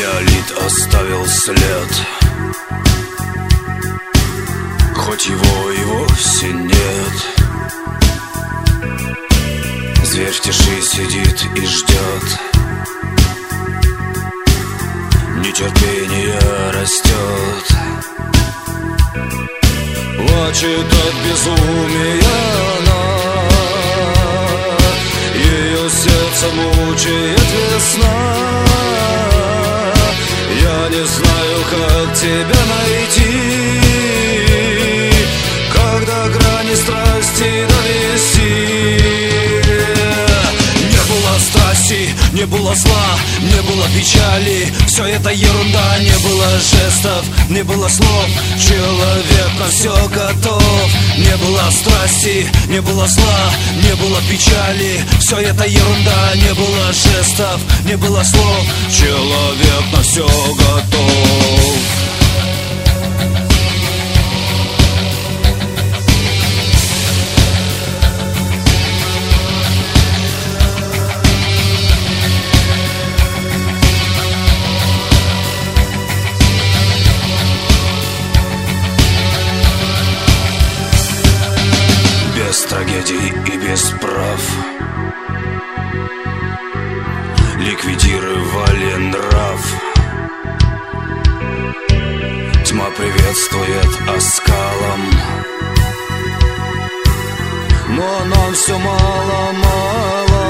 Неолит оставил след, хоть его и вовсе нет. Зверь в тиши сидит и ждет, нетерпение растет. Плачет от безумия она, ее сердце мучает весна. Я не знаю, как тебя найти, когда грани страсти довести. Не было страсти, не было зла, не было печали. Все это ерунда, не было жестов, не было слов. Человек на все готов. Не было страсти, не было зла, не было печали. Все это ерунда, не было жестов, не было слов. Человек на все готов. Без трагедий и без прав ликвидировали нрав. Тьма приветствует оскалом, но нам все мало-мало.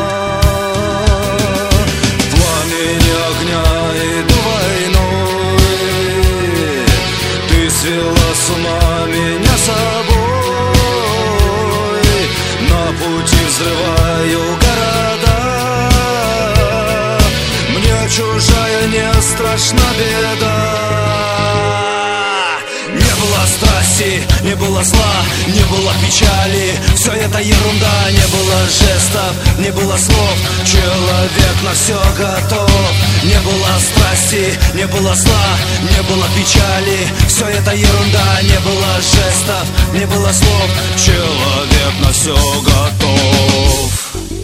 В пламени огня иду войной, ты свела с ума меня собой. На пути взрываю города, мне чужая не страшна беда. Не было страсти, не было зла, не было печали. Все это ерунда, не было жестов, не было слов. Человек на все готов. Не было страсти, не было зла, не было печали. Все это ерунда, не было жестов, не было слов. Человек на все готов.